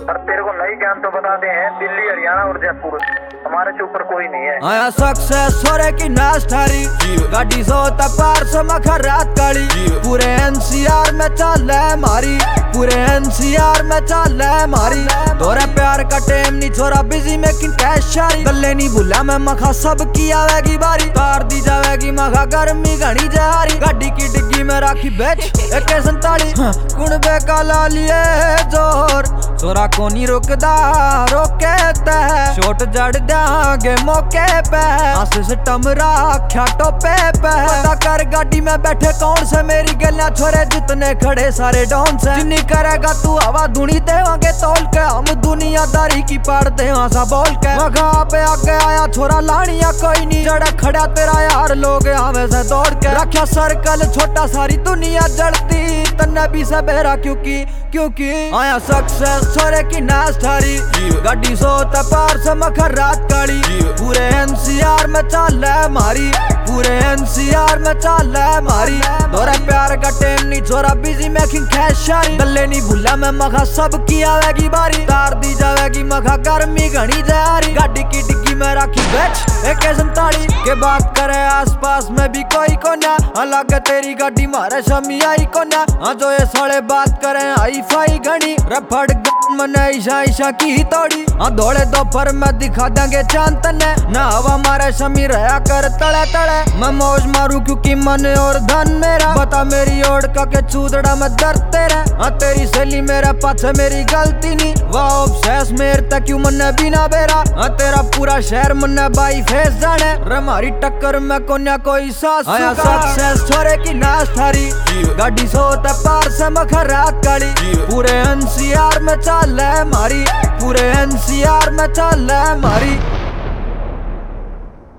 पर तेरे को नई ज्ञान तो बताते हैं, दिल्ली, हरियाणा और जयपुर, हमारे से ऊपर कोई नहीं है। आया सक्सेस होरे की नाश थारी, गाड़ी सोता पार से मखर रात काली, पूरे एनसीआर में चल है मारी, पूरे एनसीआर में चल है मारी। तोरे प्यार का टेम नहीं छोरा, बिजी मेकिंग कैश शारी, गले नहीं भूला मैं मखा सब की आवेगी बारी, तार दी जावेगी मखा गर्मी घनी जारी, गाड़ी की डिग्गी में राखी बेच AK-47 कुण बेका ला लिए जोर, छोरा को नहीं रुकदा रोके तह, शोट जड़ देंगे मौके पे, सिस्टम रखा टोपे पे, पता कर गाड़ी में बैठे कौन से मेरी गलियां छोरे, जितने खड़े सारे डॉन से, जिन्नी करेगा तू हवा धुनी देवांगे तोल के, हम दुनियादारी की पाड़ते सा बोल के, मगा पे आगे आया छोरा लानिया कोई नहीं, जड़ा खड़ा तेरा यार लोग हमें से दौड़ के, रखा सर्कल छोटा सारी दुनिया जड़ती, तन्ने भी से बेरा क्योंकि आया सक्सेस छोरे की नाश थारी, गाड़ी सोता पार से मखर रात काली, पूरे एनसीआर में चल है मारी, पूरे एनसीआर में चल है मारी। तोरे प्यार का टेम नहीं छोरा, बिजी मेकिंग कैश शारी, गले नहीं भूला मैं मखा सब की आवेगी बारी, तार दी जावेगी मखा गर्मी घनी जारी, गाड़ी की डिग्गी में राखी बेच AK-47 के, बात करे आसपास में भी कोई कोना, अलग तेरी गाड़ी मारे शमी आई कोना, जो ये साले बात करे हाई फाई घनी, रफड़ मने ईशा की तोड़ी, दौड़े दोपहर में दिखा देंगे चांद तने, ना हवा मारे शमी रहा कर तड़े तड़े, मैं मौज मारू क्योंकि मन और धन मेरा, बता मेरी ओढ़ का के चूदड़ा में दर्द तेरा, तेरी सहेली मेरे पाछे मेरी गलती नहीं, वाह ऑब्सेस मेरे तक क्यों मन्ने बिना बेरा, तेरा पूरा शहर मन्ने बाई फेस जाने, हमारी टक्कर में कोन्या कोई सास। आया सक्सेस छोरे की नाश थारी, गाड़ी सोता पार से मखर रात काली, पूरे एनसीआर में चल है मारी, पूरे एनसीआर में चल है मारी।